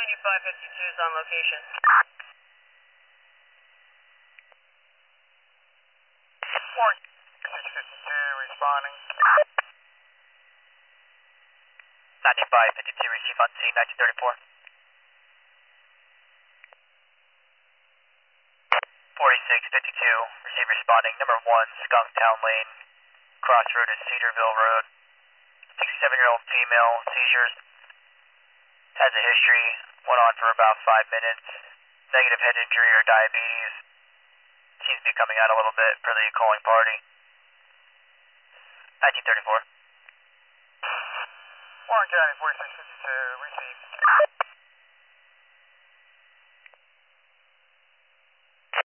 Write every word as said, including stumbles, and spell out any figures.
ninety-five fifty-two is on location. Warren, six fifty-two responding. ninety-five fifty-two, receive on scene, nineteen thirty-four. forty-six fifty-two, receive responding, number one, Skunk Town Lane, crossroad at Cedarville Road. sixty-seven-year-old female, seizures, has a history, went on for about five minutes, negative head injury or diabetes, seems to be coming out a little bit for the calling party. nineteen thirty-four. Warren County, forty-six fifty-two, receive.